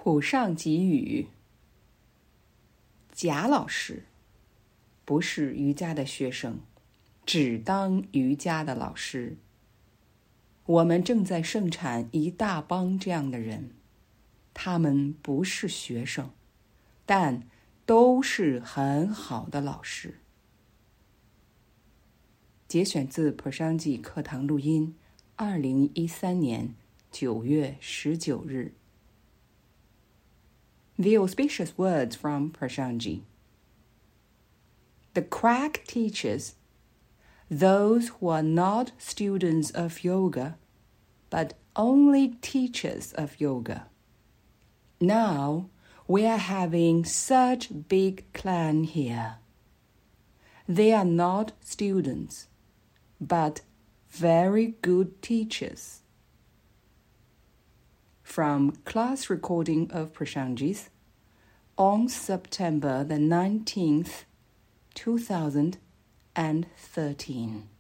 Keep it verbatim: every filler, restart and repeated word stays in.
普上给语。贾老师不是瑜伽的学生，只当瑜伽的老师。我们正在盛产一大帮这样的人，他们不是学生，但都是很好的老师。节选自 Prashanji 课堂录音，二零一三年九月十九日。The auspicious words from Prashanji. The crack teaches those who are not students of yoga, but only teachers of yoga. Now we are having such big clan here. They are not students, but very good teachers. From class recording of Prashanji's on September the nineteenth, two thousand thirteen.